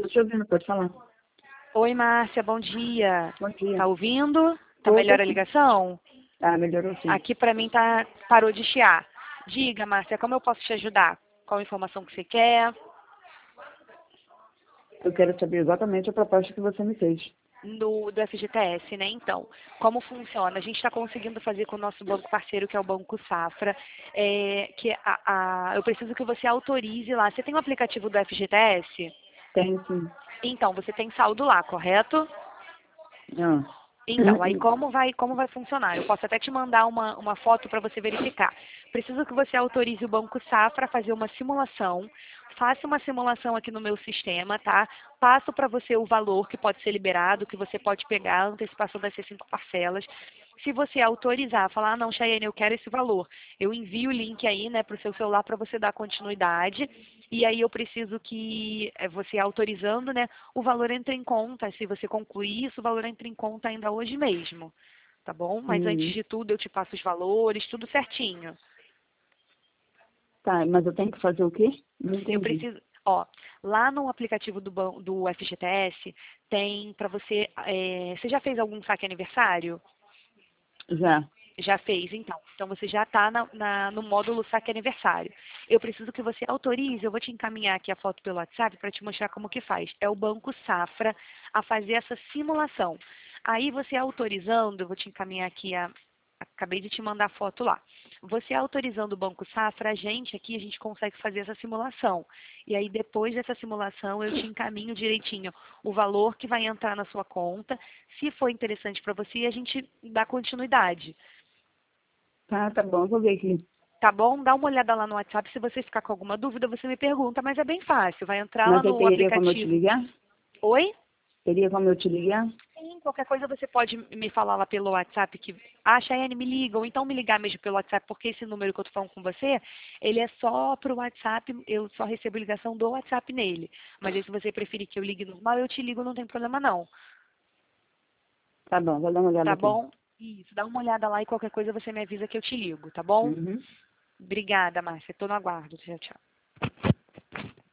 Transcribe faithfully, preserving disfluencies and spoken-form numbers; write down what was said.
te ouvindo, pode falar. Oi, Márcia, bom dia. Bom dia. Tá ouvindo? Tá Tô, melhor tô a sim. ligação? Ah, melhorou sim. Aqui pra mim tá parou de chiar. Diga, Márcia, como eu posso te ajudar? Qual informação que você quer? Eu quero saber exatamente a proposta que você me fez. No, do F G T S, né? Então, como funciona? A gente está conseguindo fazer com o nosso banco parceiro, que é o Banco Safra, é, que a, a- eu preciso que você autorize lá. Você tem o aplicativo do F G T S? Tem sim. Então, você tem saldo lá, correto? Ah. Então, aí como vai, como vai funcionar? Eu posso até te mandar uma, uma foto para você verificar. Preciso que você autorize o Banco Safra a fazer uma simulação. Faça uma simulação aqui no meu sistema, tá? Passo para você o valor que pode ser liberado, que você pode pegar, a antecipação das cinco parcelas. Se você autorizar, falar, ah, não, Chayane, eu quero esse valor, eu envio o link aí, né, para o seu celular para você dar continuidade. E aí eu preciso que eh, você autorizando, né, o valor entre em conta. Se você concluir isso, o valor entra em conta ainda hoje mesmo. Tá bom? Mas antes Hum. de tudo eu te passo os valores, tudo certinho. Tá, mas eu tenho que fazer o quê? Não Eu entendi. preciso, ó, lá no aplicativo do, ban- do F G T S tem para você, eh, você já fez algum saque aniversário? Já. Já fez, então. Então você já está no módulo saque aniversário. Eu preciso que você autorize, eu vou te encaminhar aqui a foto pelo WhatsApp para te mostrar como que faz. É o Banco Safra a fazer essa simulação. Aí você autorizando, eu vou te encaminhar aqui a. Acabei de te mandar a foto lá. Você autorizando o Banco Safra, a gente aqui, a gente consegue fazer essa simulação. E aí, depois dessa simulação, eu te encaminho direitinho o valor que vai entrar na sua conta. Se for interessante para você, a gente dá continuidade. Tá, tá bom, eu vou ver aqui. Tá bom? Dá uma olhada lá no WhatsApp. Se você ficar com alguma dúvida, você me pergunta, mas é bem fácil. Vai entrar lá Mas aí no teria como eu te aplicativo. ligar? Oi? Teria como eu te ligar? Sim, qualquer coisa você pode me falar lá pelo WhatsApp que, ah, Chayane, me liga, ou então me ligar mesmo pelo WhatsApp, porque esse número que eu tô falando com você, ele é só pro WhatsApp, eu só recebo ligação do WhatsApp nele. Mas aí se você preferir que eu ligue normal, eu te ligo, não tem problema não. Tá bom, vou dar uma olhada Tá aqui. bom? Isso, dá uma olhada lá e qualquer coisa você me avisa que eu te ligo, tá bom? Uhum. Obrigada, Márcia. Tô no aguardo. Tchau, tchau.